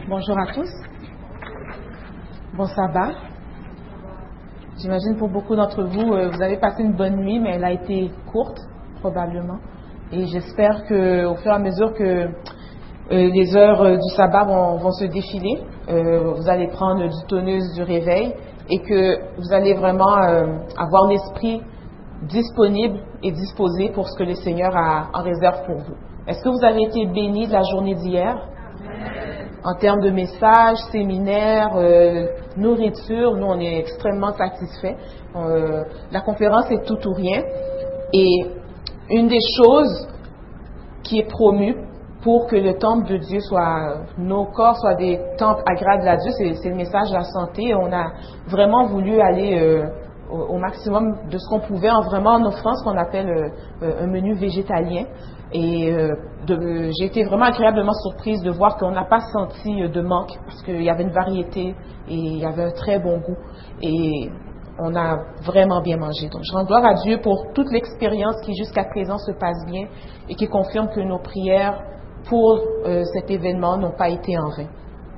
Bonjour à tous. Bon sabbat. J'imagine pour beaucoup d'entre vous, vous avez passé une bonne nuit, mais elle a été courte, probablement. Et j'espère qu'au fur et à mesure que les heures du sabbat vont se défiler, vous allez prendre du tonus du réveil et que vous allez vraiment avoir l'esprit disponible et disposé pour ce que le Seigneur a en réserve pour vous. Est-ce que vous avez été bénis de la journée d'hier? En termes de messages, séminaires, nourriture, nous, on est extrêmement satisfaits. La conférence est tout ou rien. Et une des choses qui est promue pour que le temple de Dieu nos corps soient des temples agréables à Dieu, c'est le message de la santé. On a vraiment voulu aller au maximum de ce qu'on pouvait, en offrant ce qu'on appelle un menu végétalien. Et j'ai été vraiment agréablement surprise de voir qu'on n'a pas senti de manque parce qu'il y avait une variété et il y avait un très bon goût et on a vraiment bien mangé. Donc je rends gloire à Dieu pour toute l'expérience qui jusqu'à présent se passe bien et qui confirme que nos prières pour cet événement n'ont pas été en vain.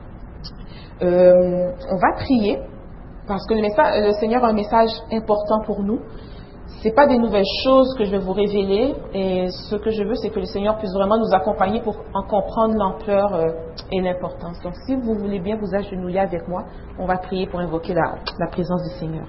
On va prier parce que le Seigneur a un message important pour nous. C'est pas des nouvelles choses que je vais vous révéler et ce que je veux, c'est que le Seigneur puisse vraiment nous accompagner pour en comprendre l'ampleur et l'importance. Donc, si vous voulez bien vous agenouiller avec moi, on va prier pour invoquer la présence du Seigneur.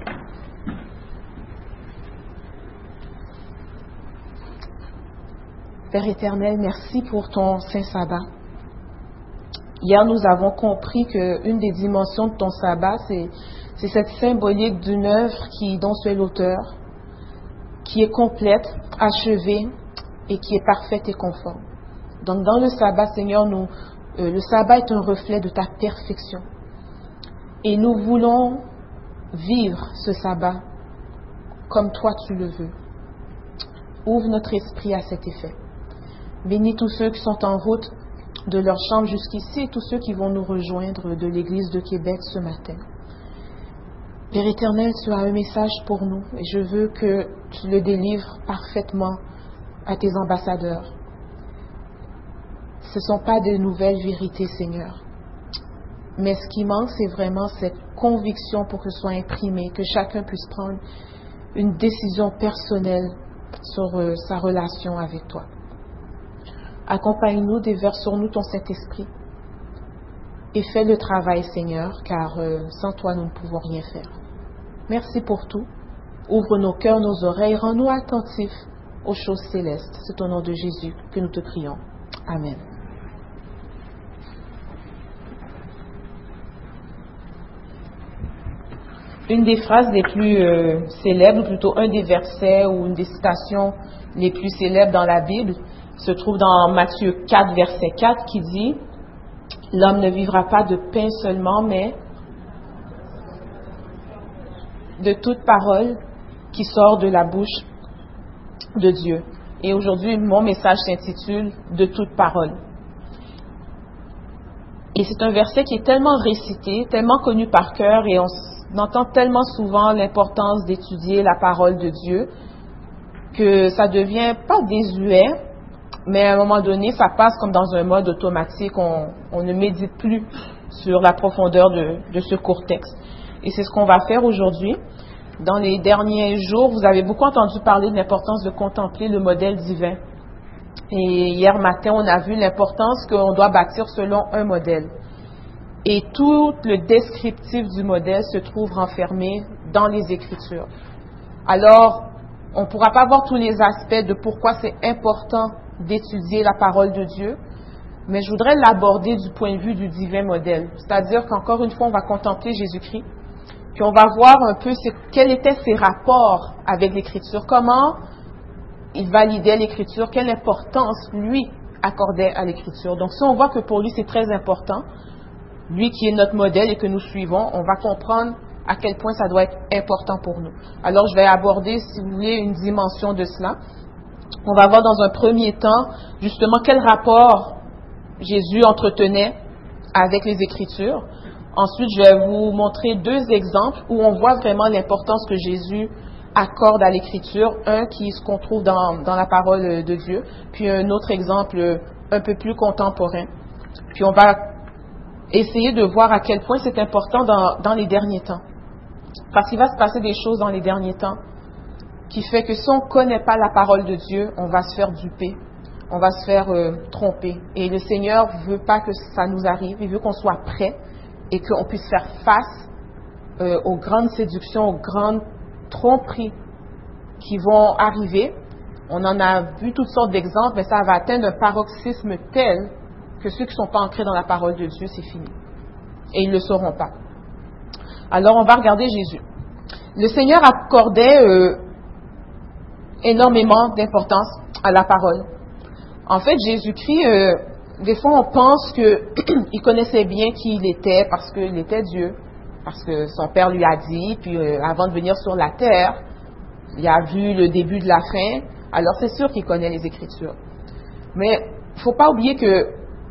Père éternel, merci pour ton saint sabbat. Hier, nous avons compris qu'une des dimensions de ton sabbat, c'est cette symbolique d'une œuvre dont tu es l'auteur, qui est complète, achevée et qui est parfaite et conforme. Donc dans le sabbat, Seigneur, le sabbat est un reflet de ta perfection. Et nous voulons vivre ce sabbat comme toi tu le veux. Ouvre notre esprit à cet effet. Bénis tous ceux qui sont en route de leur chambre jusqu'ici et tous ceux qui vont nous rejoindre de l'Église de Québec ce matin. Père éternel, tu as un message pour nous et je veux que tu le délivres parfaitement à tes ambassadeurs. Ce ne sont pas de nouvelles vérités, Seigneur. Mais ce qui manque, c'est vraiment cette conviction pour que ce soit imprimé, que chacun puisse prendre une décision personnelle sur sa relation avec toi. Accompagne-nous, déverse sur nous ton Saint-Esprit et fais le travail, Seigneur, car sans toi, nous ne pouvons rien faire. Merci pour tout. Ouvre nos cœurs, nos oreilles, rends-nous attentifs aux choses célestes. C'est au nom de Jésus que nous te prions. Amen. Une des phrases les plus célèbres, ou plutôt un des versets ou une des citations les plus célèbres dans la Bible, se trouve dans Matthieu 4, verset 4, qui dit « L'homme ne vivra pas de pain seulement, mais de toute parole qui sort de la bouche de Dieu. » Et aujourd'hui, mon message s'intitule « De toute parole ». Et c'est un verset qui est tellement récité, tellement connu par cœur, et on entend tellement souvent l'importance d'étudier la parole de Dieu, que ça devient pas désuet, mais à un moment donné, ça passe comme dans un mode automatique, on ne médite plus sur la profondeur de ce court texte. Et c'est ce qu'on va faire aujourd'hui. Dans les derniers jours, vous avez beaucoup entendu parler de l'importance de contempler le modèle divin. Et hier matin, on a vu l'importance qu'on doit bâtir selon un modèle. Et tout le descriptif du modèle se trouve renfermé dans les Écritures. Alors, on ne pourra pas voir tous les aspects de pourquoi c'est important d'étudier la parole de Dieu, mais je voudrais l'aborder du point de vue du divin modèle. C'est-à-dire qu'encore une fois, on va contempler Jésus-Christ. Puis on va voir un peu quels étaient ses rapports avec l'Écriture, comment il validait l'Écriture, quelle importance lui accordait à l'Écriture. Donc si on voit que pour lui c'est très important, lui qui est notre modèle et que nous suivons, on va comprendre à quel point ça doit être important pour nous. Alors je vais aborder, si vous voulez, une dimension de cela. On va voir dans un premier temps justement quel rapport Jésus entretenait avec les Écritures. Ensuite, je vais vous montrer deux exemples où on voit vraiment l'importance que Jésus accorde à l'Écriture. Un qu'on trouve dans la parole de Dieu, puis un autre exemple un peu plus contemporain. Puis on va essayer de voir à quel point c'est important dans les derniers temps. Parce qu'il va se passer des choses dans les derniers temps qui fait que si on ne connaît pas la parole de Dieu, on va se faire duper, on va se faire tromper. Et le Seigneur ne veut pas que ça nous arrive, il veut qu'on soit prêt et qu'on puisse faire face aux grandes séductions, aux grandes tromperies qui vont arriver. On en a vu toutes sortes d'exemples, mais ça va atteindre un paroxysme tel que ceux qui ne sont pas ancrés dans la parole de Dieu, c'est fini. Et ils ne le sauront pas. Alors, on va regarder Jésus. Le Seigneur accordait énormément d'importance à la parole. En fait, Jésus-Christ, des fois, on pense qu'il connaissait bien qui il était parce qu'il était Dieu, parce que son Père lui a dit, puis avant de venir sur la terre, il a vu le début de la fin, alors c'est sûr qu'il connaît les Écritures. Mais il ne faut pas oublier que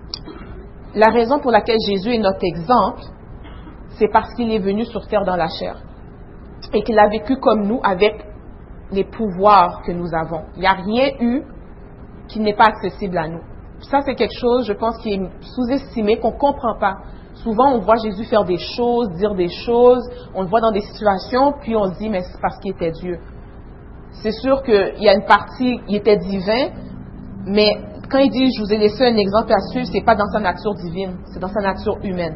la raison pour laquelle Jésus est notre exemple, c'est parce qu'il est venu sur terre dans la chair et qu'il a vécu comme nous avec les pouvoirs que nous avons. Il n'y a rien eu qui n'est pas accessible à nous. Ça, c'est quelque chose, je pense, qui est sous-estimé, qu'on ne comprend pas. Souvent, on voit Jésus faire des choses, dire des choses, on le voit dans des situations, puis on se dit, mais c'est parce qu'il était Dieu. C'est sûr qu'il y a une partie, il était divin, mais quand il dit, je vous ai laissé un exemple à suivre, c'est pas dans sa nature divine, c'est dans sa nature humaine.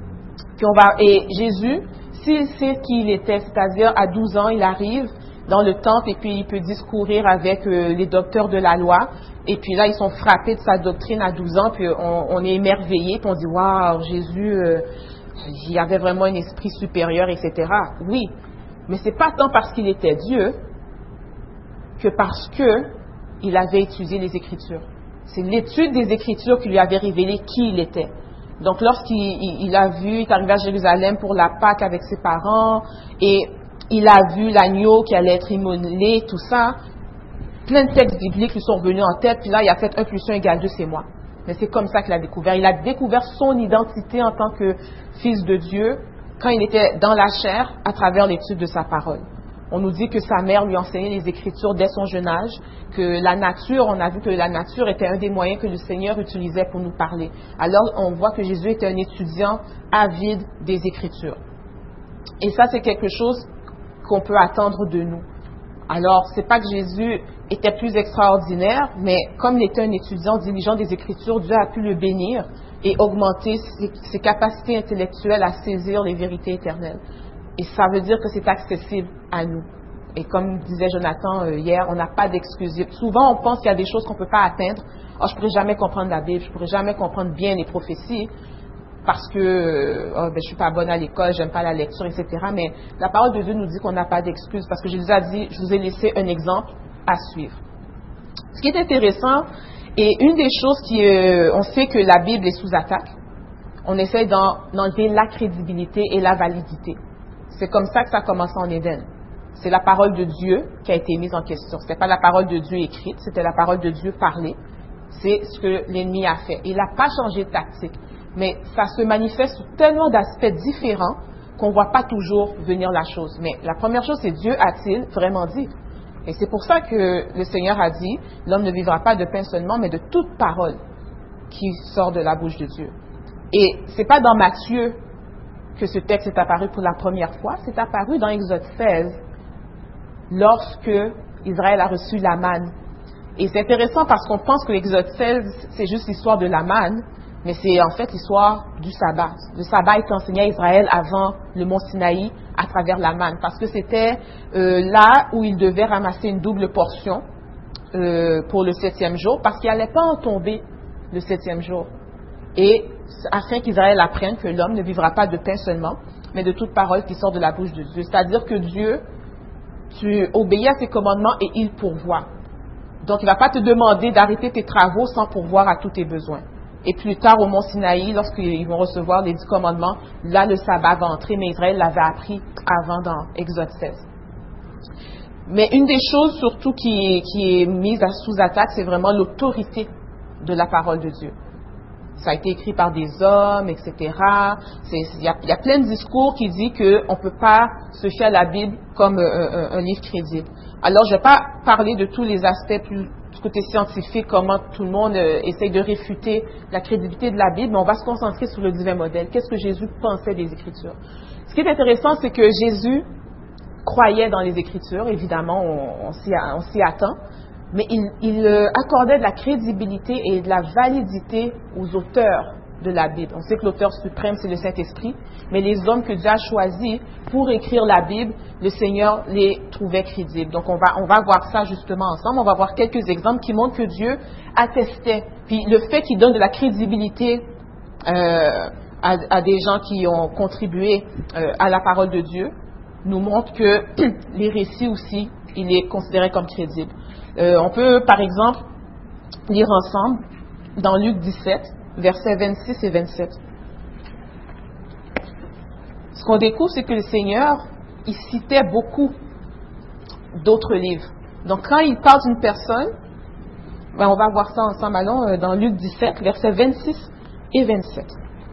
Et Jésus, s'il sait qui il était, c'est-à-dire à 12 ans, il arrive dans le temple et puis il peut discourir avec les docteurs de la loi. Et puis là, ils sont frappés de sa doctrine à 12 ans, puis on est émerveillé, puis on dit, waouh, Jésus, il avait vraiment un esprit supérieur, etc. Oui, mais c'est pas tant parce qu'il était Dieu que parce que il avait étudié les Écritures. C'est l'étude des Écritures qui lui avait révélé qui il était. Donc, lorsqu'il a vu, il est arrivé à Jérusalem pour la Pâque avec ses parents, et il a vu l'agneau qui allait être immolé, tout ça, plein de textes bibliques lui sont revenus en tête, puis là, il a fait 1 + 1 = 2, c'est moi. Mais c'est comme ça qu'il a découvert. Il a découvert son identité en tant que fils de Dieu quand il était dans la chair à travers l'étude de sa parole. On nous dit que sa mère lui enseignait les Écritures dès son jeune âge, que la nature, on a vu que la nature était un des moyens que le Seigneur utilisait pour nous parler. Alors, on voit que Jésus était un étudiant avide des Écritures. Et ça, c'est quelque chose qu'on peut attendre de nous. Alors, c'est pas que Jésus était plus extraordinaire, mais comme il était un étudiant diligent des Écritures, Dieu a pu le bénir et augmenter ses capacités intellectuelles à saisir les vérités éternelles. Et ça veut dire que c'est accessible à nous. Et comme disait Jonathan hier, on n'a pas d'excuses. Souvent, on pense qu'il y a des choses qu'on ne peut pas atteindre. Oh, je ne pourrais jamais comprendre la Bible, je ne pourrais jamais comprendre bien les prophéties parce que je ne suis pas bonne à l'école, j'aime pas la lecture, etc. Mais la parole de Dieu nous dit qu'on n'a pas d'excuses parce que Jésus a dit, je vous ai laissé un exemple à suivre. Ce qui est intéressant, et une des choses on sait que la Bible est sous attaque, on essaie d'enlever la crédibilité et la validité. C'est comme ça que ça a commencé en Éden. C'est la parole de Dieu qui a été mise en question. Ce n'était pas la parole de Dieu écrite, c'était la parole de Dieu parlée. C'est ce que l'ennemi a fait. Il n'a pas changé de tactique. Mais ça se manifeste sous tellement d'aspects différents qu'on ne voit pas toujours venir la chose. Mais la première chose, c'est Dieu a-t-il vraiment dit? Et c'est pour ça que le Seigneur a dit, l'homme ne vivra pas de pain seulement, mais de toute parole qui sort de la bouche de Dieu. Et c'est pas dans Matthieu que ce texte est apparu pour la première fois, c'est apparu dans Exode 16, lorsque Israël a reçu la manne. Et c'est intéressant parce qu'on pense que l'Exode 16, c'est juste l'histoire de la manne, mais c'est en fait l'histoire du sabbat. Le sabbat est enseigné à Israël avant le mont Sinaï à travers la manne, parce que c'était là où ils devaient ramasser une double portion pour le 7e jour, parce qu'il n'allait pas en tomber le 7e jour. Et afin qu'Israël apprenne que l'homme ne vivra pas de pain seulement, mais de toute parole qui sort de la bouche de Dieu. C'est-à-dire que Dieu, tu obéis à ses commandements et il pourvoit. Donc, il ne va pas te demander d'arrêter tes travaux sans pourvoir à tous tes besoins. Et plus tard, au mont Sinaï, lorsqu'ils vont recevoir les 10 commandements, là, le sabbat va entrer, mais Israël l'avait appris avant dans Exode 16. Mais une des choses surtout qui est mise sous attaque, c'est vraiment l'autorité de la parole de Dieu. Ça a été écrit par des hommes, etc. Il y a plein de discours qui disent qu'on ne peut pas se fier à la Bible comme un livre crédible. Alors, je ne vais pas parler de tous les aspects plus du côté scientifique, comment tout le monde essaye de réfuter la crédibilité de la Bible, mais on va se concentrer sur le divin modèle. Qu'est-ce que Jésus pensait des Écritures? Ce qui est intéressant, c'est que Jésus croyait dans les Écritures, évidemment, on s'y attend, mais il accordait de la crédibilité et de la validité aux auteurs de la Bible. On sait que l'auteur suprême, c'est le Saint-Esprit, mais les hommes que Dieu a choisis pour écrire la Bible, le Seigneur les trouvait crédibles. Donc, on va voir ça justement ensemble. On va voir quelques exemples qui montrent que Dieu attestait. Puis, le fait qu'il donne de la crédibilité à des gens qui ont contribué à la parole de Dieu nous montre que les récits aussi, il est considéré comme crédible. On peut, par exemple, lire ensemble dans Luc 17, versets 26 et 27. Ce qu'on découvre, c'est que le Seigneur, il citait beaucoup d'autres livres. Donc, quand il parle d'une personne, on va voir ça ensemble. Allons dans Luc 17, versets 26 et 27.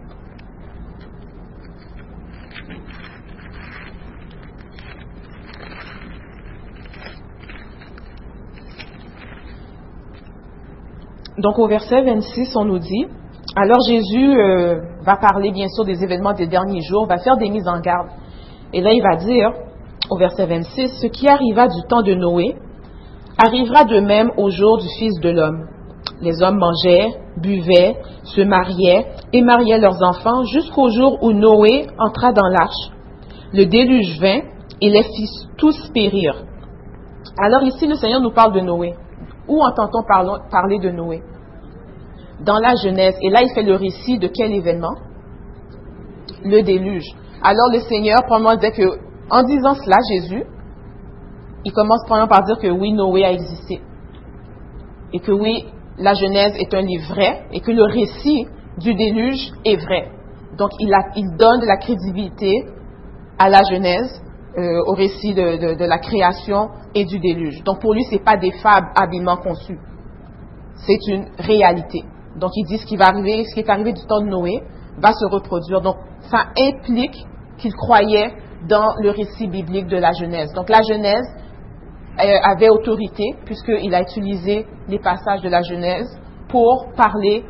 Donc, au verset 26, on nous dit, alors Jésus va parler bien sûr des événements des derniers jours, va faire des mises en garde. Et là, il va dire, au verset 26, ce qui arriva du temps de Noé arrivera de même au jour du Fils de l'homme. Les hommes mangeaient, buvaient, se mariaient et mariaient leurs enfants jusqu'au jour où Noé entra dans l'arche. Le déluge vint et les fit tous périr. Alors ici, le Seigneur nous parle de Noé. Où entend-on parler de Noé? Dans la Genèse. Et là, il fait le récit de quel événement? Le déluge. Alors, le Seigneur, probablement, disait que, en disant cela, Jésus, il commence probablement par dire que oui, Noé a existé. Et que oui, la Genèse est un livre vrai. Et que le récit du déluge est vrai. Donc, il donne de la crédibilité à la Genèse, au récit de la création et du déluge. Donc, pour lui, ce n'est pas des fables habilement conçues. C'est une réalité. Donc, il dit ce qui va arriver, ce qui est arrivé du temps de Noé va se reproduire. Donc, ça implique qu'il croyait dans le récit biblique de la Genèse. Donc, la Genèse avait autorité puisqu'il a utilisé les passages de la Genèse pour parler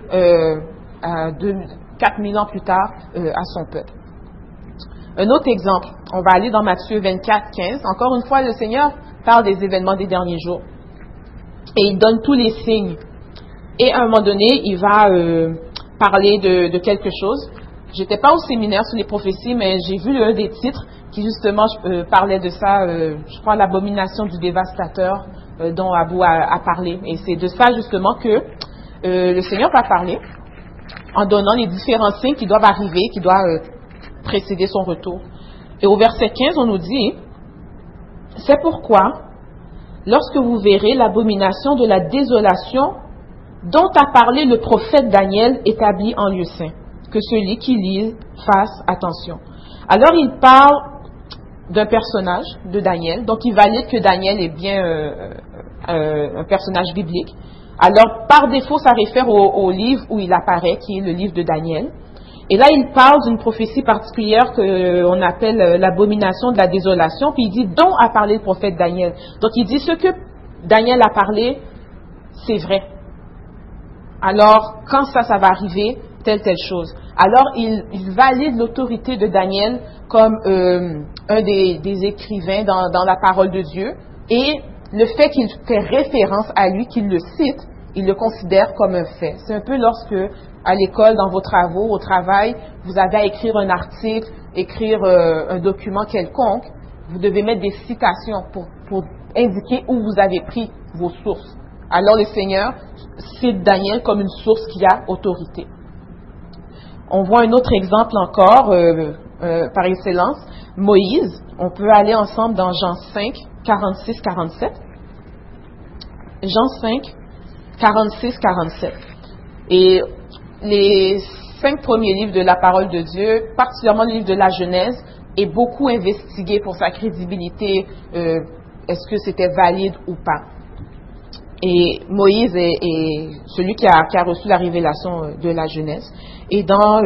4000 ans plus tard à son peuple. Un autre exemple, on va aller dans Matthieu 24, 15. Encore une fois, le Seigneur parle des événements des derniers jours. Et il donne tous les signes. Et à un moment donné, il va parler de quelque chose. J'étais pas au séminaire sur les prophéties, mais j'ai vu un des titres qui justement parlait de ça, je crois l'abomination du dévastateur dont Abou a parlé. Et c'est de ça justement que le Seigneur va parler en donnant les différents signes qui doivent arriver, qui doivent précéder son retour. Et au verset 15, on nous dit, « C'est pourquoi, lorsque vous verrez l'abomination de la désolation dont a parlé le prophète Daniel établi en lieu saint, que celui qui lit fasse attention. » Alors, il parle d'un personnage de Daniel, donc il valide que Daniel est bien un personnage biblique. Alors, par défaut, ça réfère au livre où il apparaît, qui est le livre de Daniel. Et là, il parle d'une prophétie particulière qu'on appelle l'abomination de la désolation, puis il dit « dont a parlé le prophète Daniel ». Donc, il dit ce que Daniel a parlé, c'est vrai. Alors, quand ça va arriver, telle chose. Alors, il valide l'autorité de Daniel comme un des écrivains dans la parole de Dieu, et le fait qu'il fait référence à lui, qu'il le cite, il le considère comme un fait. C'est un peu lorsque, à l'école, dans vos travaux, au travail, vous avez à écrire un article, écrire un document quelconque, vous devez mettre des citations pour indiquer où vous avez pris vos sources. Alors le Seigneur cite Daniel comme une source qui a autorité. On voit un autre exemple encore, par excellence, Moïse. On peut aller ensemble dans Jean 5, 46-47. Jean 5, 46-47. Et les 5 premiers livres de la parole de Dieu, particulièrement le livre de la Genèse, est beaucoup investigué pour sa crédibilité, est-ce que c'était valide ou pas. Et Moïse est celui qui a reçu la révélation de la Genèse. Et dans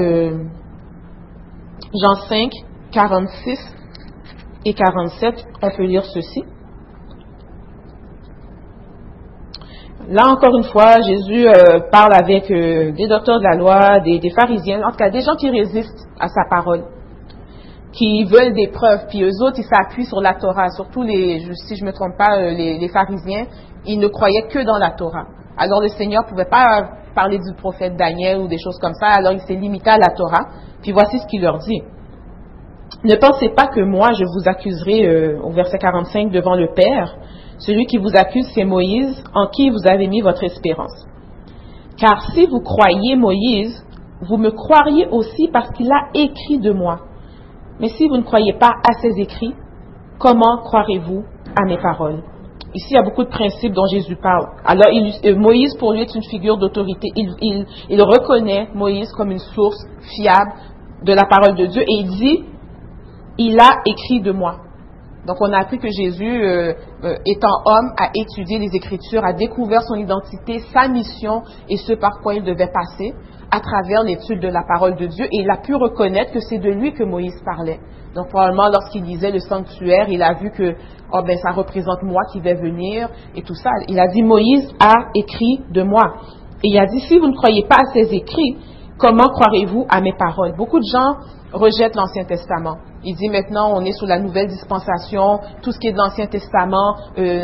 Jean 5, 46 et 47, on peut lire ceci. Là, encore une fois, Jésus parle avec des docteurs de la loi, des pharisiens, en tout cas des gens qui résistent à sa parole, qui veulent des preuves. Puis eux autres, ils s'appuient sur la Torah, surtout si je me trompe pas, les pharisiens, ils ne croyaient que dans la Torah. Alors le Seigneur ne pouvait pas parler du prophète Daniel ou des choses comme ça, alors il s'est limité à la Torah. Puis voici ce qu'il leur dit. Ne pensez pas que moi, je vous accuserai, au verset 45, devant le Père. Celui qui vous accuse, c'est Moïse, en qui vous avez mis votre espérance. Car si vous croyez Moïse, vous me croiriez aussi parce qu'il a écrit de moi. Mais si vous ne croyez pas à ses écrits, comment croirez-vous à mes paroles? Ici, il y a beaucoup de principes dont Jésus parle. Alors, Moïse, pour lui, est une figure d'autorité. Il reconnaît Moïse comme une source fiable de la parole de Dieu et il dit, il a écrit de moi. Donc, on a appris que Jésus, étant homme, a étudié les Écritures, a découvert son identité, sa mission et ce par quoi il devait passer à travers l'étude de la parole de Dieu. Et il a pu reconnaître que c'est de lui que Moïse parlait. Donc, probablement, lorsqu'il lisait le sanctuaire, il a vu que ça représente moi qui vais venir et tout ça. Il a dit, Moïse a écrit de moi. Et il a dit, si vous ne croyez pas à ses écrits, comment croirez-vous à mes paroles? Beaucoup de gens rejettent l'Ancien Testament. Il dit maintenant, on est sous la nouvelle dispensation, tout ce qui est de l'Ancien Testament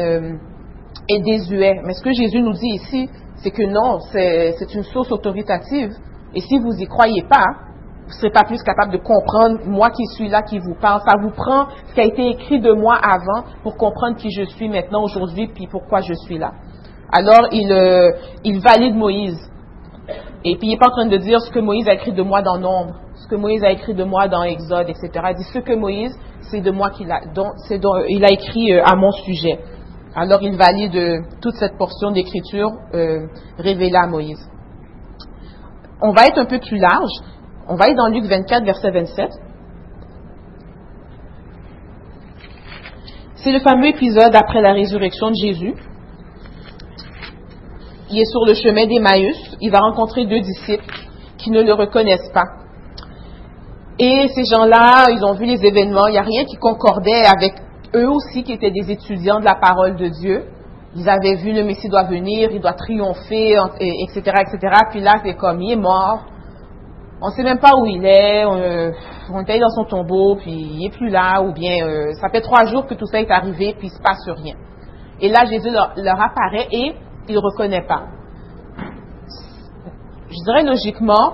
est désuet. Mais ce que Jésus nous dit ici, c'est que non, c'est une source autoritative. Et si vous y croyez pas, vous ne serez pas plus capable de comprendre moi qui suis là, qui vous parle. Ça vous prend ce qui a été écrit de moi avant pour comprendre qui je suis maintenant, aujourd'hui, puis pourquoi je suis là. Alors, il valide Moïse. Et puis, il n'est pas en train de dire ce que Moïse a écrit de moi dans Nombre, ce que Moïse a écrit de moi dans Exode, etc. Il dit ce que Moïse, c'est de moi il a écrit à mon sujet. Alors, il valide toute cette portion d'écriture révélée à Moïse. On va être un peu plus large. On va être dans Luc 24, verset 27. C'est le fameux épisode après la résurrection de Jésus. Il est sur le chemin d'Emmaüs. Il va rencontrer 2 disciples qui ne le reconnaissent pas. Et ces gens-là, ils ont vu les événements. Il n'y a rien qui concordait avec eux aussi qui étaient des étudiants de la parole de Dieu. Ils avaient vu le Messie doit venir, il doit triompher, etc., etc. Puis là, c'est comme, il est mort. On ne sait même pas où il est. On est allé dans son tombeau, puis il n'est plus là. Ou bien, ça fait 3 jours que tout ça est arrivé, puis il ne se passe rien. Et là, Jésus leur apparaît et il ne reconnaît pas. Je dirais logiquement,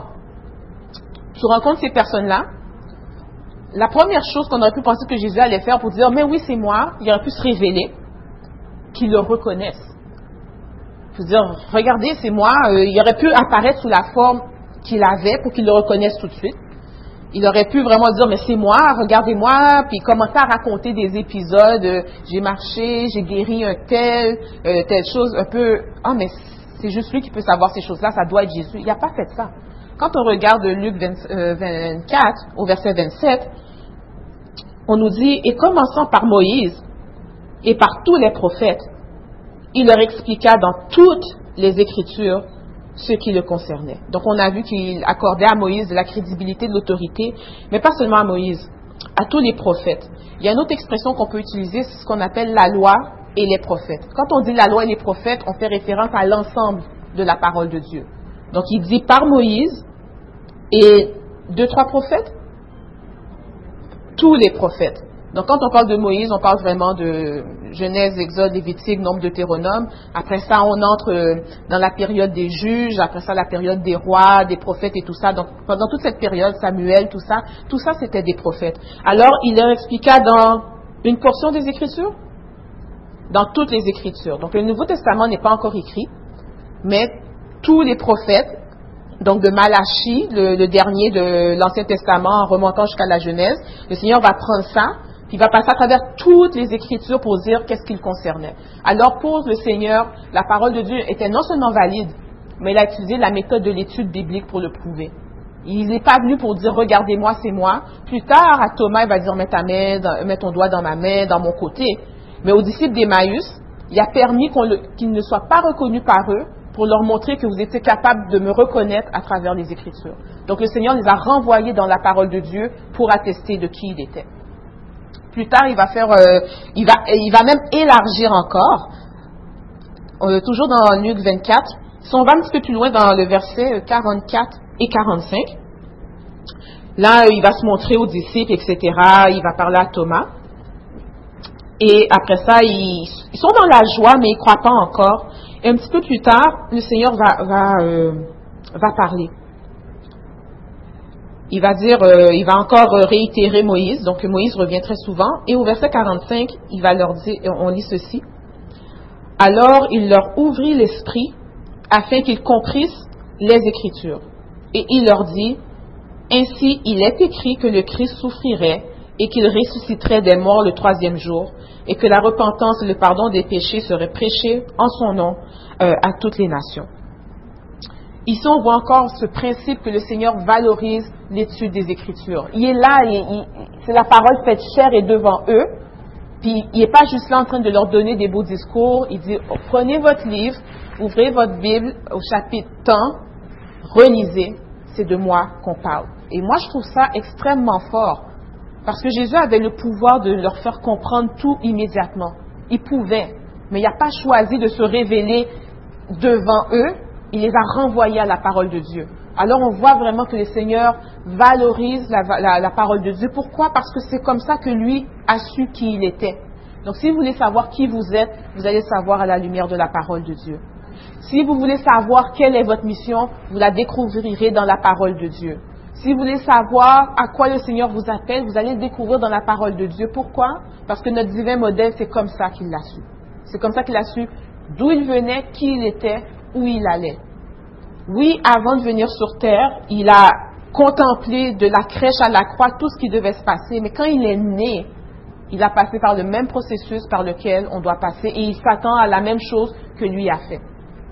tu rencontres ces personnes-là, la première chose qu'on aurait pu penser que Jésus allait faire pour dire, mais oui, c'est moi, il aurait pu se révéler, qu'ils le reconnaissent. Je veux dire, regardez, c'est moi, il aurait pu apparaître sous la forme qu'il avait pour qu'ils le reconnaissent tout de suite. Il aurait pu vraiment dire, mais c'est moi, regardez-moi, puis commencer à raconter des épisodes, j'ai marché, j'ai guéri telle chose, un peu, mais c'est juste lui qui peut savoir ces choses-là, ça doit être Jésus. Il n'a pas fait ça. Quand on regarde Luc 24, au verset 27, on nous dit, et commençant par Moïse et par tous les prophètes, il leur expliqua dans toutes les Écritures ce qui le concernait. Donc on a vu qu'il accordait à Moïse de la crédibilité, de l'autorité, mais pas seulement à Moïse, à tous les prophètes. Il y a une autre expression qu'on peut utiliser, c'est ce qu'on appelle la loi et les prophètes. Quand on dit la loi et les prophètes, on fait référence à l'ensemble de la parole de Dieu. Donc il dit par Moïse et 2-3 prophètes, tous les prophètes. Donc quand on parle de Moïse, on parle vraiment de Genèse, Exode, Lévitique, Nombre, Deutéronome. Après ça, on entre dans la période des juges, après ça la période des rois, des prophètes et tout ça. Donc pendant toute cette période, Samuel, tout ça c'était des prophètes. Alors il leur expliqua dans une portion des Écritures, dans toutes les Écritures. Donc le Nouveau Testament n'est pas encore écrit, mais tous les prophètes, donc de Malachie, le dernier de l'Ancien Testament, en remontant jusqu'à la Genèse, le Seigneur va prendre ça, puis il va passer à travers toutes les Écritures pour dire qu'est-ce qu'il concernait. Alors pour le Seigneur, la parole de Dieu était non seulement valide, mais il a utilisé la méthode de l'étude biblique pour le prouver. Il n'est pas venu pour dire « Regardez-moi, c'est moi ». Plus tard, à Thomas, il va dire « Mets ton doigt dans ma main, dans mon côté ». Mais aux disciples d'Emmaüs, il a permis qu'ils ne soient pas reconnus par eux pour leur montrer que vous étiez capables de me reconnaître à travers les Écritures. Donc le Seigneur les a renvoyés dans la parole de Dieu pour attester de qui il était. Plus tard, il va même élargir encore toujours dans Luc 24. Si on va un petit peu plus loin dans le verset 44 et 45, là, il va se montrer aux disciples, etc. Il va parler à Thomas. Et après ça, ils sont dans la joie, mais ils ne croient pas encore. Et un petit peu plus tard, le Seigneur va parler. Il va dire, il va encore réitérer Moïse. Donc Moïse revient très souvent. Et au verset 45, il va leur dire, on lit ceci. Alors il leur ouvrit l'esprit afin qu'ils comprissent les Écritures. Et il leur dit, ainsi il est écrit que le Christ souffrirait et qu'il ressusciterait des morts le 3e jour, et que la repentance et le pardon des péchés seraient prêchés en son nom à toutes les nations. Ici, on voit encore ce principe que le Seigneur valorise l'étude des Écritures. Il est là, c'est la parole faite chair et devant eux, puis il n'est pas juste là en train de leur donner des beaux discours. Il dit, prenez votre livre, ouvrez votre Bible au chapitre tant, relisez, c'est de moi qu'on parle. Et moi, je trouve ça extrêmement fort. Parce que Jésus avait le pouvoir de leur faire comprendre tout immédiatement. Il pouvait, mais il n'a pas choisi de se révéler devant eux. Il les a renvoyés à la parole de Dieu. Alors on voit vraiment que le Seigneur valorise la parole de Dieu. Pourquoi? Parce que c'est comme ça que lui a su qui il était. Donc si vous voulez savoir qui vous êtes, vous allez savoir à la lumière de la parole de Dieu. Si vous voulez savoir quelle est votre mission, vous la découvrirez dans la parole de Dieu. Si vous voulez savoir à quoi le Seigneur vous appelle, vous allez le découvrir dans la parole de Dieu. Pourquoi? Parce que notre divin modèle, c'est comme ça qu'il l'a su. C'est comme ça qu'il a su d'où il venait, qui il était, où il allait. Oui, avant de venir sur terre, il a contemplé de la crèche à la croix tout ce qui devait se passer. Mais quand il est né, il a passé par le même processus par lequel on doit passer et il s'attend à la même chose que lui a fait.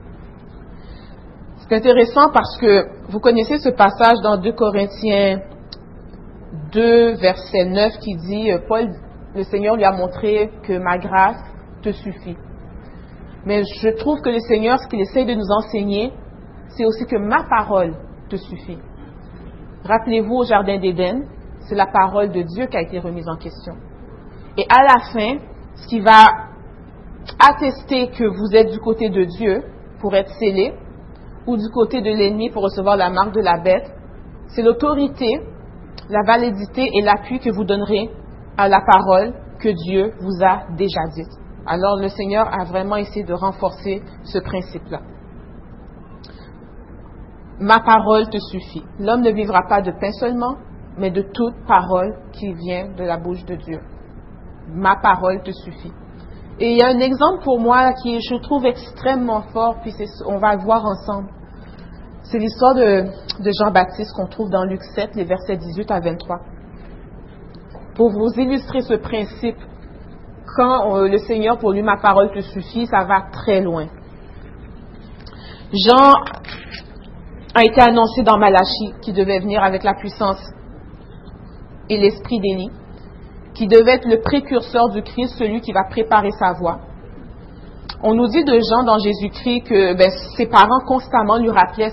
C'est intéressant parce que vous connaissez ce passage dans 2 Corinthiens 2, verset 9 qui dit « Paul, le Seigneur lui a montré que ma grâce te suffit ». Mais je trouve que le Seigneur, ce qu'il essaie de nous enseigner, c'est aussi que ma parole te suffit. Rappelez-vous au Jardin d'Éden, c'est la parole de Dieu qui a été remise en question. Et à la fin, ce qui va attester que vous êtes du côté de Dieu pour être scellé, ou du côté de l'ennemi pour recevoir la marque de la bête, c'est l'autorité, la validité et l'appui que vous donnerez à la parole que Dieu vous a déjà dite. Alors le Seigneur a vraiment essayé de renforcer ce principe-là. Ma parole te suffit. L'homme ne vivra pas de pain seulement, mais de toute parole qui vient de la bouche de Dieu. Ma parole te suffit. Et il y a un exemple pour moi qui je trouve extrêmement fort, puis on va le voir ensemble. C'est l'histoire de Jean-Baptiste qu'on trouve dans Luc 7, les versets 18 à 23. Pour vous illustrer ce principe, quand le Seigneur, pour lui, ma parole te suffit, ça va très loin. Jean a été annoncé dans Malachie qui devait venir avec la puissance et l'esprit d'Élie, qui devait être le précurseur du Christ, celui qui va préparer sa voie. On nous dit de Jean dans Jésus-Christ que ses parents constamment lui rappelaient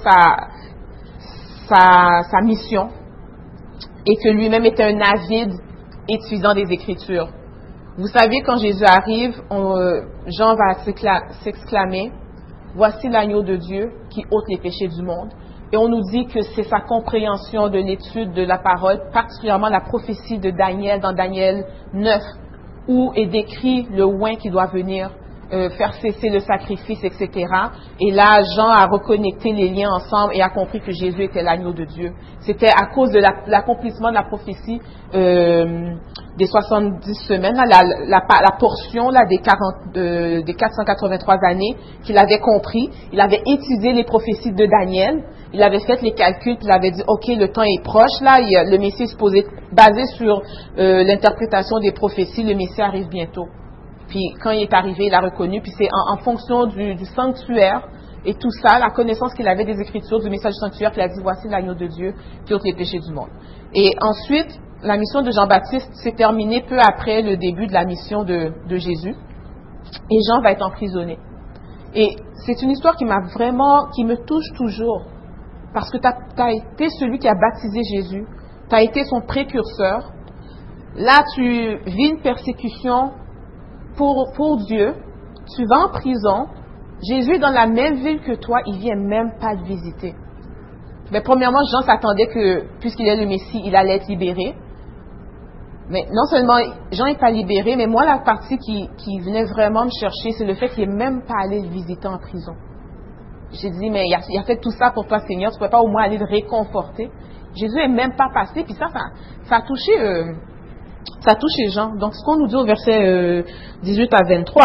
sa mission et que lui-même était un avide étudiant des Écritures. Vous savez, quand Jésus arrive, Jean va s'exclamer « Voici l'agneau de Dieu qui ôte les péchés du monde ». Et on nous dit que c'est sa compréhension de l'étude de la parole, particulièrement la prophétie de Daniel dans Daniel 9, où est décrit le oint qui doit venir faire cesser le sacrifice, etc. Et là, Jean a reconnecté les liens ensemble et a compris que Jésus était l'agneau de Dieu. C'était à cause de l'accomplissement de la prophétie des 70 semaines, la portion là, des 483 années qu'il avait compris. Il avait étudié les prophéties de Daniel. Il avait fait les calculs, puis il avait dit, OK, le temps est proche, là, le Messie est supposé, basé sur l'interprétation des prophéties, le Messie arrive bientôt. Puis quand il est arrivé, il a reconnu, puis c'est en fonction du sanctuaire et tout ça, la connaissance qu'il avait des Écritures, du message du sanctuaire, qu'il a dit, voici l'agneau de Dieu qui ôte les péchés du monde. Et ensuite, la mission de Jean-Baptiste s'est terminée peu après le début de la mission de Jésus, et Jean va être emprisonné. Et c'est une histoire qui me touche toujours. Parce que tu as été celui qui a baptisé Jésus, tu as été son précurseur. Là, tu vis une persécution pour Dieu, tu vas en prison, Jésus est dans la même ville que toi, il vient même pas te visiter. Mais premièrement, Jean s'attendait que, puisqu'il est le Messie, il allait être libéré. Mais non seulement Jean n'est pas libéré, mais moi, la partie qui venait vraiment me chercher, c'est le fait qu'il n'est même pas allé le visiter en prison. J'ai dit, mais il a fait tout ça pour toi, Seigneur, tu ne peux pas au moins aller le réconforter. Jésus n'est même pas passé, puis ça a touché Jean. Donc, ce qu'on nous dit au verset 18 à 23,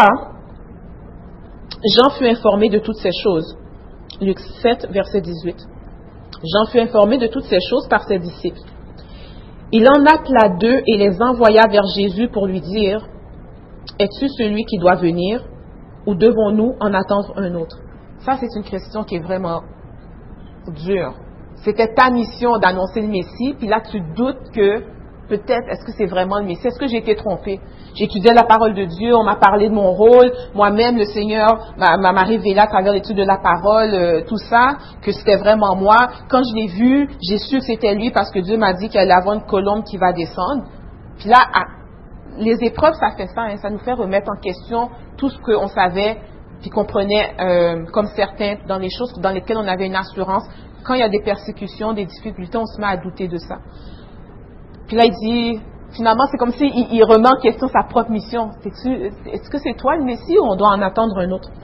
Jean fut informé de toutes ces choses. Luc 7, verset 18. Jean fut informé de toutes ces choses par ses disciples. Il en appela 2 et les envoya vers Jésus pour lui dire, « Es-tu celui qui doit venir ou devons-nous en attendre un autre? » Ça, c'est une question qui est vraiment dure. C'était ta mission d'annoncer le Messie, puis là, tu doutes que peut-être, est-ce que c'est vraiment le Messie? Est-ce que j'ai été trompé? J'étudiais la parole de Dieu, on m'a parlé de mon rôle, moi-même, le Seigneur m'a révélé à travers l'étude de la parole, tout ça, que c'était vraiment moi. Quand je l'ai vu, j'ai su que c'était lui parce que Dieu m'a dit qu'il allait avoir une colombe qui va descendre. Puis là, les épreuves, ça fait ça, hein, ça nous fait remettre en question tout ce qu'on savait puis qu'on prenait comme certain dans les choses dans lesquelles on avait une assurance. Quand il y a des persécutions, des difficultés, on se met à douter de ça. Puis là, il dit, finalement, c'est comme s'il remet en question sa propre mission. Est-ce que c'est toi le Messie ou on doit en attendre un autre?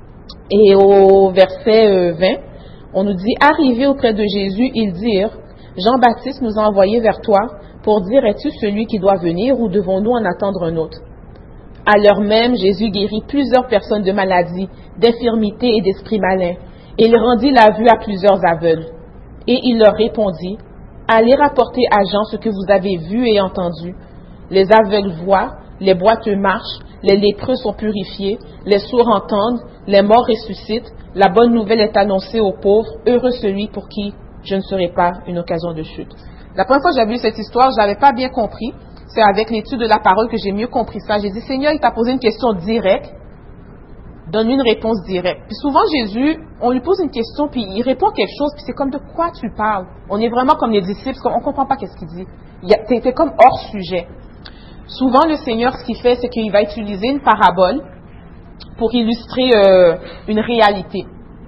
Et au verset 20, on nous dit, arrivés auprès de Jésus, ils dirent, Jean-Baptiste nous a envoyés vers toi pour dire, es-tu celui qui doit venir ou devons-nous en attendre un autre? À l'heure même, Jésus guérit plusieurs personnes de maladies, d'infirmités et d'esprits malins. Et il rendit la vue à plusieurs aveugles. Et il leur répondit, allez rapporter à Jean ce que vous avez vu et entendu. Les aveugles voient, les boiteux marchent, les lépreux sont purifiés, les sourds entendent, les morts ressuscitent, la bonne nouvelle est annoncée aux pauvres, heureux celui pour qui je ne serai pas une occasion de chute. La première fois que j'avais lu cette histoire, je n'avais pas bien compris. C'est avec l'étude de la parole que j'ai mieux compris ça. J'ai dit, Seigneur, il t'a posé une question directe. Donne-lui une réponse directe. Puis souvent, Jésus, on lui pose une question, puis il répond quelque chose, puis c'est comme de quoi tu parles. On est vraiment comme les disciples, on ne comprend pas qu'est-ce qu'il dit. T'es comme hors sujet. Souvent, le Seigneur, ce qu'il fait, c'est qu'il va utiliser une parabole pour illustrer une réalité.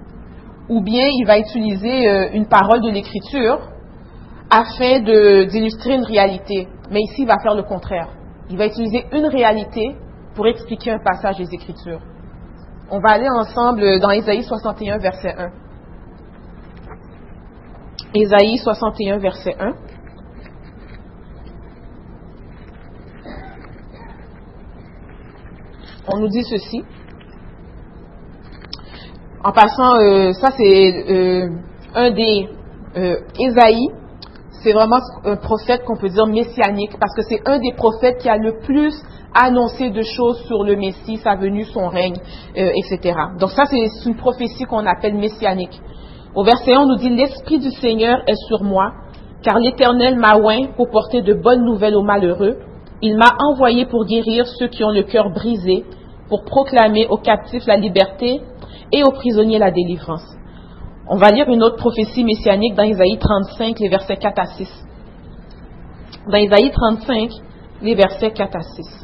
Ou bien, il va utiliser une parole de l'Écriture afin d'illustrer une réalité. Mais ici, il va faire le contraire. Il va utiliser une réalité pour expliquer un passage des Écritures. On va aller ensemble dans Ésaïe 61, verset 1. Ésaïe 61, verset 1. On nous dit ceci. En passant, ça c'est un des... Ésaïe, c'est vraiment un prophète qu'on peut dire messianique, parce que c'est un des prophètes qui a le plus annoncer de choses sur le Messie, sa venue, son règne, etc. Donc ça, c'est une prophétie qu'on appelle messianique. Au verset 1, on nous dit « L'Esprit du Seigneur est sur moi, car l'Éternel m'a oint pour porter de bonnes nouvelles aux malheureux. Il m'a envoyé pour guérir ceux qui ont le cœur brisé, pour proclamer aux captifs la liberté et aux prisonniers la délivrance. » On va lire une autre prophétie messianique dans Ésaïe 35, les versets 4 à 6. Dans Ésaïe 35, les versets 4 à 6.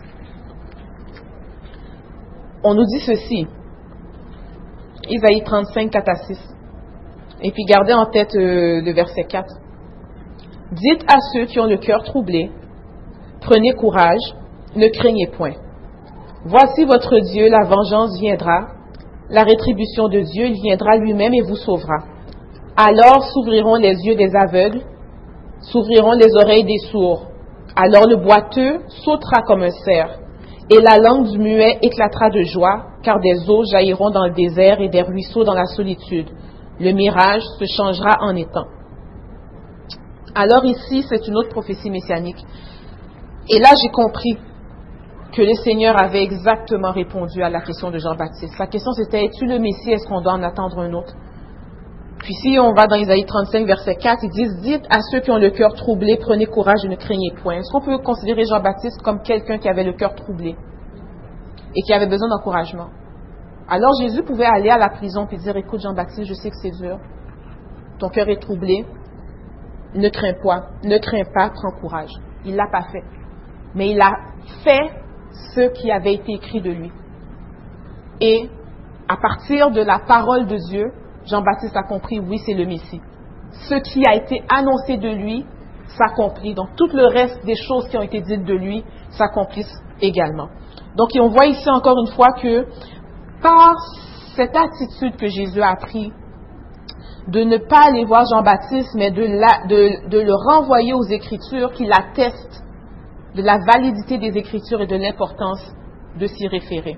On nous dit ceci, Ésaïe 35, 4 à 6. Et puis gardez en tête le verset 4. Dites à ceux qui ont le cœur troublé, prenez courage, ne craignez point. Voici votre Dieu, la vengeance viendra, la rétribution de Dieu, il viendra lui-même et vous sauvera. Alors s'ouvriront les yeux des aveugles, s'ouvriront les oreilles des sourds. Alors le boiteux sautera comme un cerf. Et la langue du muet éclatera de joie, car des eaux jailliront dans le désert et des ruisseaux dans la solitude. Le mirage se changera en étang. Alors ici, c'est une autre prophétie messianique. Et là, j'ai compris que le Seigneur avait exactement répondu à la question de Jean-Baptiste. La question c'était, es-tu le Messie, est-ce qu'on doit en attendre un autre? Puis si on va dans Ésaïe 35, verset 4, ils disent, dites à ceux qui ont le cœur troublé, prenez courage et ne craignez point. Est-ce qu'on peut considérer Jean-Baptiste comme quelqu'un qui avait le cœur troublé et qui avait besoin d'encouragement? Alors Jésus pouvait aller à la prison et dire, écoute Jean-Baptiste, je sais que c'est dur, ton cœur est troublé, ne crains pas, prends courage. Il ne l'a pas fait. Mais il a fait ce qui avait été écrit de lui. Et à partir de la parole de Dieu, Jean-Baptiste a compris, oui, c'est le Messie. Ce qui a été annoncé de lui s'accomplit. Donc, tout le reste des choses qui ont été dites de lui s'accomplissent également. Donc, on voit ici encore une fois que par cette attitude que Jésus a prise, de ne pas aller voir Jean-Baptiste, mais de le renvoyer aux Écritures qui l'attestent de la validité des Écritures et de l'importance de s'y référer.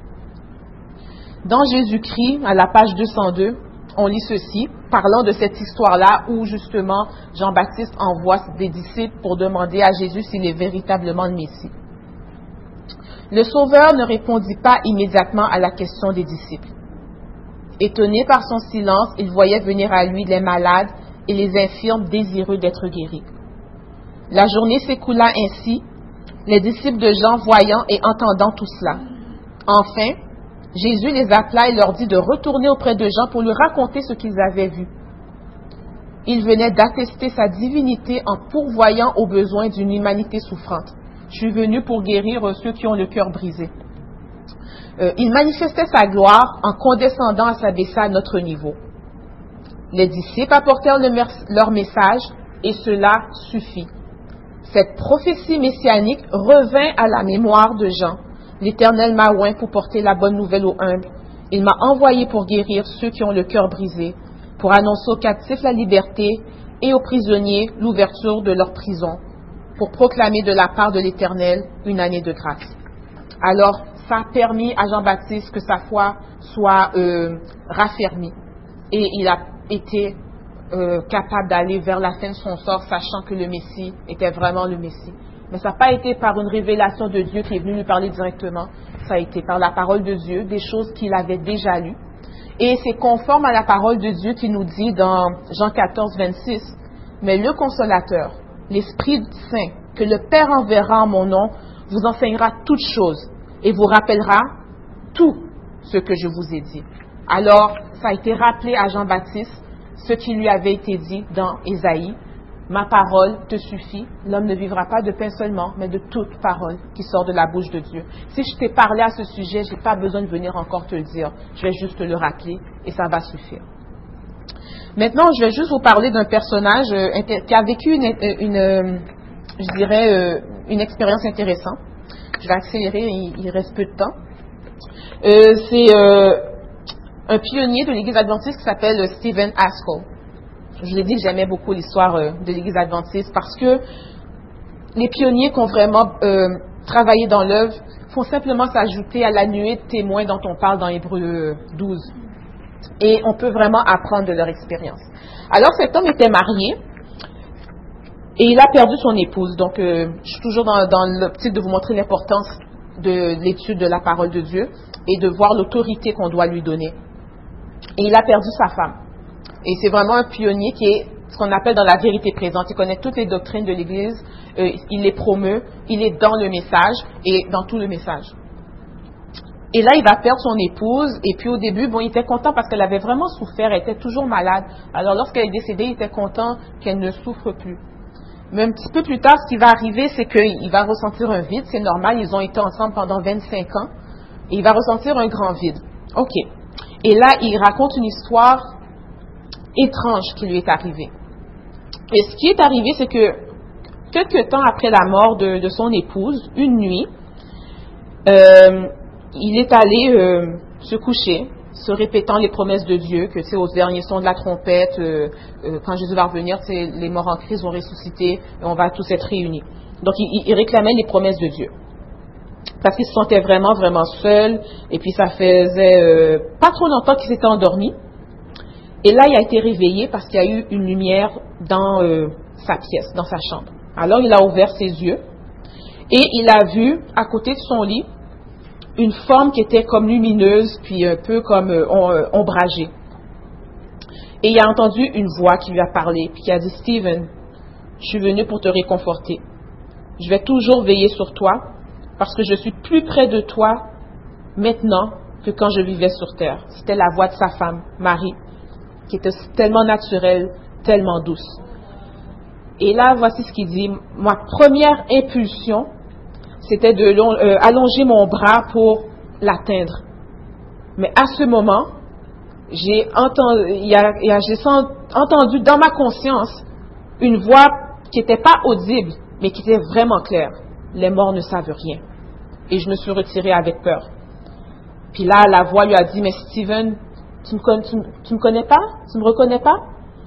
Dans Jésus-Christ, à la page 202, on lit ceci, parlant de cette histoire-là où justement Jean-Baptiste envoie des disciples pour demander à Jésus s'il est véritablement le Messie. Le Sauveur ne répondit pas immédiatement à la question des disciples. Étonné par son silence, il voyait venir à lui les malades et les infirmes désireux d'être guéris. La journée s'écoula ainsi, les disciples de Jean voyant et entendant tout cela. Enfin, Jésus les appela et leur dit de retourner auprès de Jean pour lui raconter ce qu'ils avaient vu. Il venait d'attester sa divinité en pourvoyant aux besoins d'une humanité souffrante. Je suis venu pour guérir ceux qui ont le cœur brisé. Il manifestait sa gloire en condescendant à s'abaisser à notre niveau. Les disciples apportèrent leur message et cela suffit. Cette prophétie messianique revint à la mémoire de Jean. L'Éternel m'a oint pour porter la bonne nouvelle aux humbles. Il m'a envoyé pour guérir ceux qui ont le cœur brisé, pour annoncer aux captifs la liberté et aux prisonniers l'ouverture de leur prison, pour proclamer de la part de l'Éternel une année de grâce. Alors, ça a permis à Jean-Baptiste que sa foi soit raffermie. Et il a été capable d'aller vers la fin de son sort, sachant que le Messie était vraiment le Messie. Mais ça n'a pas été par une révélation de Dieu qui est venu lui parler directement. Ça a été par la parole de Dieu, des choses qu'il avait déjà lues. Et c'est conforme à la parole de Dieu qui nous dit dans Jean 14, 26, « Mais le Consolateur, l'Esprit Saint, que le Père enverra en mon nom, vous enseignera toutes choses et vous rappellera tout ce que je vous ai dit. » Alors, ça a été rappelé à Jean-Baptiste, ce qui lui avait été dit dans Ésaïe. Ma parole te suffit, l'homme ne vivra pas de pain seulement, mais de toute parole qui sort de la bouche de Dieu. Si je t'ai parlé à ce sujet, je n'ai pas besoin de venir encore te le dire. Je vais juste te le rappeler et ça va suffire. Maintenant, je vais juste vous parler d'un personnage qui a vécu une expérience intéressante. Je vais accélérer, il reste peu de temps. C'est un pionnier de l'Église adventiste qui s'appelle Stephen Haskell. Je vous ai dit que j'aimais beaucoup l'histoire de l'Église adventiste parce que les pionniers qui ont vraiment travaillé dans l'œuvre font simplement s'ajouter à la nuée de témoins dont on parle dans Hébreux 12. Et on peut vraiment apprendre de leur expérience. Alors cet homme était marié et il a perdu son épouse. Donc je suis toujours dans l'optique de vous montrer l'importance de l'étude de la parole de Dieu et de voir l'autorité qu'on doit lui donner. Et il a perdu sa femme. Et c'est vraiment un pionnier qui est ce qu'on appelle dans la vérité présente. Il connaît toutes les doctrines de l'Église, il les promeut, il est dans le message et dans tout le message. Et là, il va perdre son épouse. Et puis au début, il était content parce qu'elle avait vraiment souffert, elle était toujours malade. Alors lorsqu'elle est décédée, il était content qu'elle ne souffre plus. Mais un petit peu plus tard, ce qui va arriver, c'est qu'il va ressentir un vide. C'est normal, ils ont été ensemble pendant 25 ans. Et il va ressentir un grand vide. OK. Et là, il raconte une histoire étrange qui lui est arrivée. Et ce qui est arrivé, c'est que quelque temps après la mort de son épouse, une nuit, il est allé se coucher, se répétant les promesses de Dieu, que au dernier son de la trompette, quand Jésus va revenir, les morts en Christ vont ressusciter et on va tous être réunis. Donc, il réclamait les promesses de Dieu. Parce qu'il se sentait vraiment, vraiment seul. Et puis, ça faisait pas trop longtemps qu'il s'était endormi. Et là, il a été réveillé parce qu'il y a eu une lumière dans sa pièce, dans sa chambre. Alors, il a ouvert ses yeux et il a vu, à côté de son lit, une forme qui était comme lumineuse, puis un peu comme ombragée. Et il a entendu une voix qui lui a parlé, puis qui a dit « Stephen, je suis venu pour te réconforter. Je vais toujours veiller sur toi, parce que je suis plus près de toi maintenant que quand je vivais sur terre. » C'était la voix de sa femme, Marie, qui était tellement naturelle, tellement douce. Et là, voici ce qu'il dit. Ma première impulsion, c'était de allonger mon bras pour l'atteindre. Mais à ce moment, j'ai entendu dans ma conscience une voix qui n'était pas audible, mais qui était vraiment claire. Les morts ne savent rien. Et je me suis retirée avec peur. Puis là, la voix lui a dit, mais Steven, tu me connais pas? Tu me reconnais pas?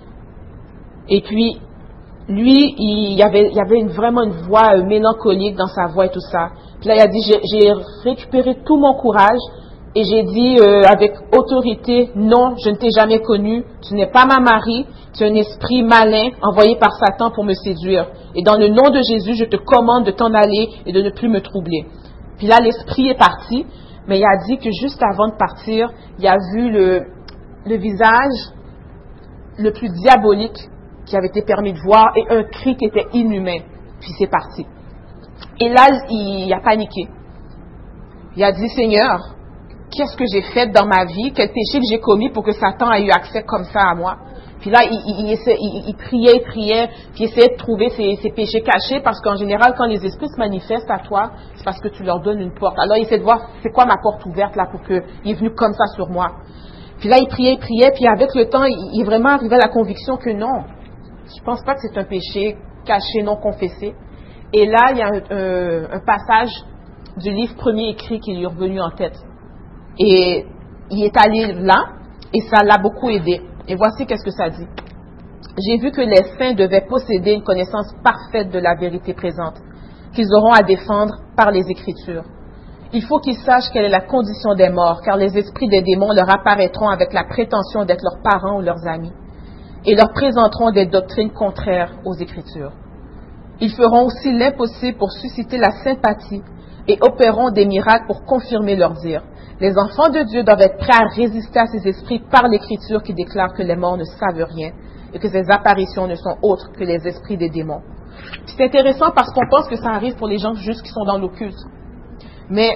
Et puis, lui, il y avait vraiment une voix mélancolique dans sa voix et tout ça. Puis là, il a dit, j'ai récupéré tout mon courage et j'ai dit avec autorité, non, je ne t'ai jamais connu, tu n'es pas ma Marie, tu es un esprit malin envoyé par Satan pour me séduire. Et dans le nom de Jésus, je te commande de t'en aller et de ne plus me troubler. Puis là, l'esprit est parti, mais il a dit que juste avant de partir, il a vu le visage le plus diabolique qui avait été permis de voir et un cri qui était inhumain. Puis c'est parti. Et là, il a paniqué. Il a dit, Seigneur, qu'est-ce que j'ai fait dans ma vie? Quel péché que j'ai commis pour que Satan ait eu accès comme ça à moi? Puis là, il priait, puis essayait de trouver ses péchés cachés, parce qu'en général, quand les esprits se manifestent à toi, c'est parce que tu leur donnes une porte. Alors, il essaie de voir, c'est quoi ma porte ouverte là pour qu'il est venu comme ça sur moi? Puis là, il priait, puis avec le temps, il est vraiment arrivé à la conviction que non, je pense pas que c'est un péché caché, non confessé. Et là, il y a un passage du livre premier écrit qui lui est revenu en tête. Et il est allé là, et ça l'a beaucoup aidé. Et voici qu'est-ce que ça dit. J'ai vu que les saints devaient posséder une connaissance parfaite de la vérité présente, qu'ils auront à défendre par les Écritures. Il faut qu'ils sachent quelle est la condition des morts, car les esprits des démons leur apparaîtront avec la prétention d'être leurs parents ou leurs amis, et leur présenteront des doctrines contraires aux Écritures. Ils feront aussi l'impossible pour susciter la sympathie et opéreront des miracles pour confirmer leur dire. Les enfants de Dieu doivent être prêts à résister à ces esprits par l'Écriture qui déclare que les morts ne savent rien et que ces apparitions ne sont autres que les esprits des démons. Puis c'est intéressant parce qu'on pense que ça arrive pour les gens juste qui sont dans l'occulte. Mais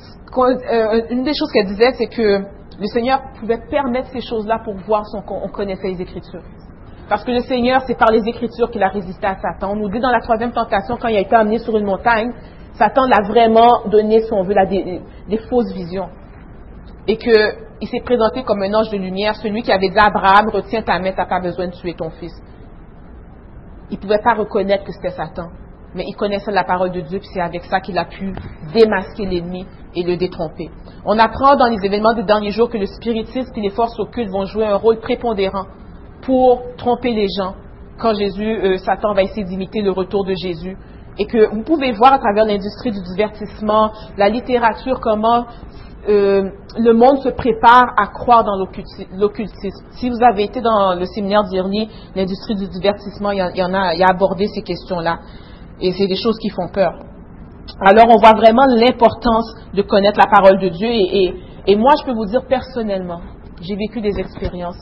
une des choses qu'elle disait, c'est que le Seigneur pouvait permettre ces choses-là pour voir si on connaissait les Écritures. Parce que le Seigneur, c'est par les Écritures qu'il a résisté à Satan. On nous dit dans la 3e tentation, quand il a été amené sur une montagne, Satan l'a vraiment donné, si on veut, des fausses visions. Et qu'il s'est présenté comme un ange de lumière, celui qui avait dit à Abraham, retiens ta main, tu n'as pas besoin de tuer ton fils. Il ne pouvait pas reconnaître que c'était Satan. Mais il connaissait la parole de Dieu, puis c'est avec ça qu'il a pu démasquer l'ennemi et le détromper. On apprend dans les événements des derniers jours que le spiritisme et les forces occultes vont jouer un rôle prépondérant pour tromper les gens quand Satan va essayer d'imiter le retour de Jésus. Et que vous pouvez voir à travers l'industrie du divertissement, la littérature, comment le monde se prépare à croire dans l'occultisme. Si vous avez été dans le séminaire d'Irly, l'industrie du divertissement, il a abordé ces questions-là. Et c'est des choses qui font peur. Alors, on voit vraiment l'importance de connaître la parole de Dieu. Et moi, je peux vous dire personnellement, j'ai vécu des expériences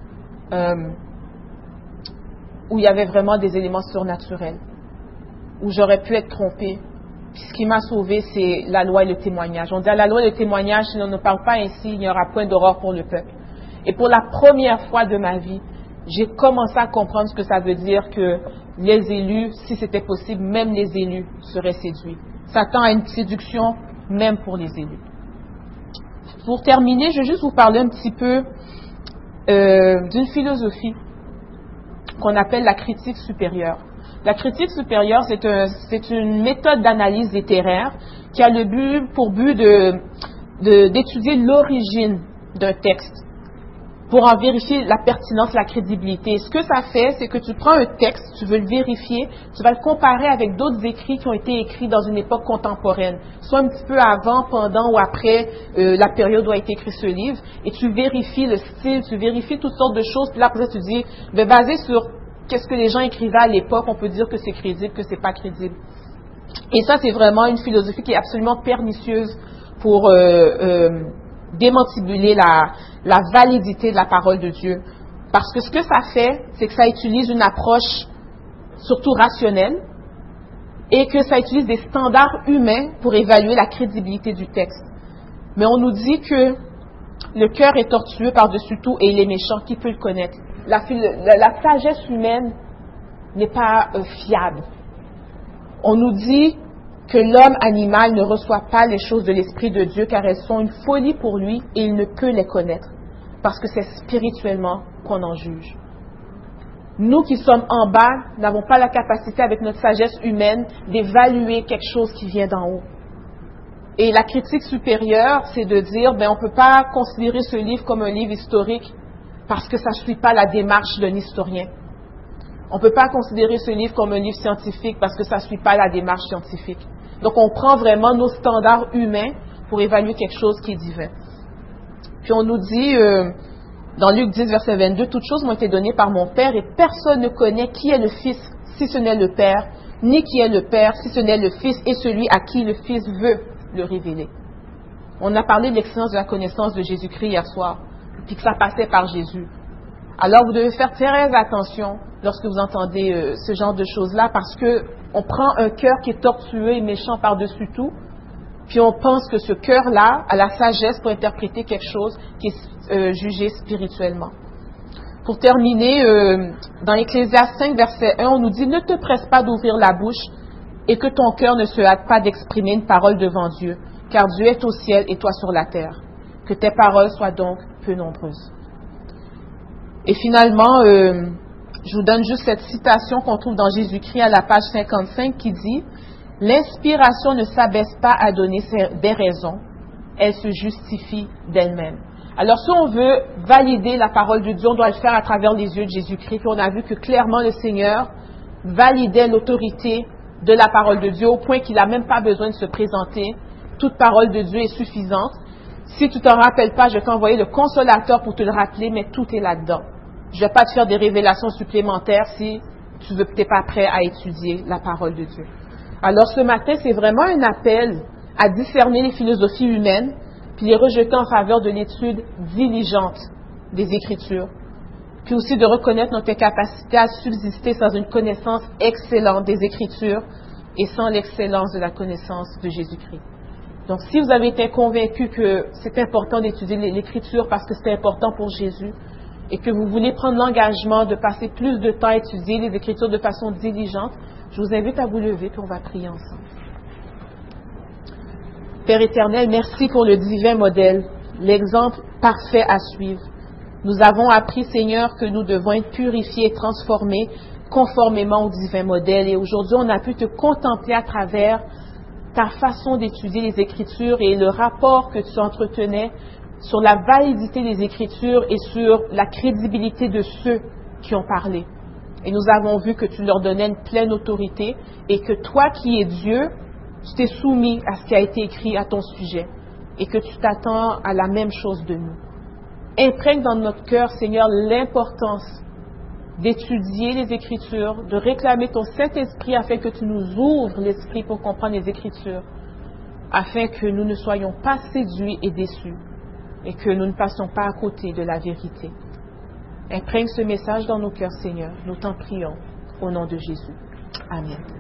où il y avait vraiment des éléments surnaturels, où j'aurais pu être trompée. Puis ce qui m'a sauvée, c'est la loi et le témoignage. On dit à la loi et le témoignage, si on ne parle pas ainsi, il n'y aura point d'aurore pour le peuple. Et pour la première fois de ma vie, j'ai commencé à comprendre ce que ça veut dire que les élus, si c'était possible, même les élus seraient séduits. Satan a une séduction même pour les élus. Pour terminer, je vais juste vous parler un petit peu d'une philosophie qu'on appelle la critique supérieure. La critique supérieure, c'est une méthode d'analyse littéraire qui a pour but d'étudier l'origine d'un texte pour en vérifier la pertinence, la crédibilité. Ce que ça fait, c'est que tu prends un texte, tu veux le vérifier, tu vas le comparer avec d'autres écrits qui ont été écrits dans une époque contemporaine, soit un petit peu avant, pendant ou après la période où a été écrit ce livre, et tu vérifies le style, tu vérifies toutes sortes de choses, puis là, après, tu dis, basé sur qu'est-ce que les gens écrivaient à l'époque, on peut dire que c'est crédible, que c'est pas crédible. Et ça, c'est vraiment une philosophie qui est absolument pernicieuse pour démantibuler la validité de la parole de Dieu. Parce que ce que ça fait, c'est que ça utilise une approche surtout rationnelle et que ça utilise des standards humains pour évaluer la crédibilité du texte. Mais on nous dit que le cœur est tortueux par-dessus tout et il est méchant. Qui peut le connaître? La sagesse humaine n'est pas fiable. On nous dit que l'homme animal ne reçoit pas les choses de l'Esprit de Dieu car elles sont une folie pour lui et il ne peut les connaître parce que c'est spirituellement qu'on en juge. Nous qui sommes en bas n'avons pas la capacité avec notre sagesse humaine d'évaluer quelque chose qui vient d'en haut. Et la critique supérieure, c'est de dire, on ne peut pas considérer ce livre comme un livre historique parce que ça ne suit pas la démarche d'un historien. On ne peut pas considérer ce livre comme un livre scientifique parce que ça ne suit pas la démarche scientifique. Donc, on prend vraiment nos standards humains pour évaluer quelque chose qui est divin. Puis, on nous dit, dans Luc 10, verset 22, « Toutes choses m'ont été données par mon Père et personne ne connaît qui est le Fils si ce n'est le Père, ni qui est le Père si ce n'est le Fils et celui à qui le Fils veut le révéler. » On a parlé de l'excellence de la connaissance de Jésus-Christ hier soir, puis que ça passait par Jésus. Alors, vous devez faire très attention lorsque vous entendez ce genre de choses-là, parce que on prend un cœur qui est tortueux et méchant par-dessus tout, puis on pense que ce cœur-là a la sagesse pour interpréter quelque chose qui est jugé spirituellement. Pour terminer, dans Ecclésiaste 5, verset 1, on nous dit « Ne te presse pas d'ouvrir la bouche et que ton cœur ne se hâte pas d'exprimer une parole devant Dieu, car Dieu est au ciel et toi sur la terre. Que tes paroles soient donc peu nombreuses. » Et finalement, je vous donne juste cette citation qu'on trouve dans Jésus-Christ à la page 55 qui dit « L'inspiration ne s'abaisse pas à donner des raisons, elle se justifie d'elle-même. » Alors, si on veut valider la parole de Dieu, on doit le faire à travers les yeux de Jésus-Christ. Puis on a vu que clairement le Seigneur validait l'autorité de la parole de Dieu au point qu'il n'a même pas besoin de se présenter. Toute parole de Dieu est suffisante. Si tu ne t'en rappelles pas, je vais t'envoyer le consolateur pour te le rappeler, mais tout est là-dedans. Je ne vais pas te faire des révélations supplémentaires si tu n'es pas prêt à étudier la parole de Dieu. Alors ce matin, c'est vraiment un appel à discerner les philosophies humaines, puis les rejeter en faveur de l'étude diligente des Écritures, puis aussi de reconnaître notre incapacité à subsister sans une connaissance excellente des Écritures et sans l'excellence de la connaissance de Jésus-Christ. Donc, si vous avez été convaincu que c'est important d'étudier l'Écriture parce que c'est important pour Jésus et que vous voulez prendre l'engagement de passer plus de temps à étudier les Écritures de façon diligente, je vous invite à vous lever puis on va prier ensemble. Père éternel, merci pour le divin modèle, l'exemple parfait à suivre. Nous avons appris, Seigneur, que nous devons être purifiés et transformés conformément au divin modèle. Et aujourd'hui, on a pu te contempler à travers ta façon d'étudier les Écritures et le rapport que tu entretenais sur la validité des Écritures et sur la crédibilité de ceux qui ont parlé. Et nous avons vu que tu leur donnais une pleine autorité et que toi qui es Dieu, tu t'es soumis à ce qui a été écrit à ton sujet et que tu t'attends à la même chose de nous. Imprègne dans notre cœur, Seigneur, l'importance d'étudier les Écritures, de réclamer ton Saint-Esprit afin que tu nous ouvres l'esprit pour comprendre les Écritures, afin que nous ne soyons pas séduits et déçus et que nous ne passions pas à côté de la vérité. Imprègne ce message dans nos cœurs, Seigneur. Nous t'en prions au nom de Jésus. Amen.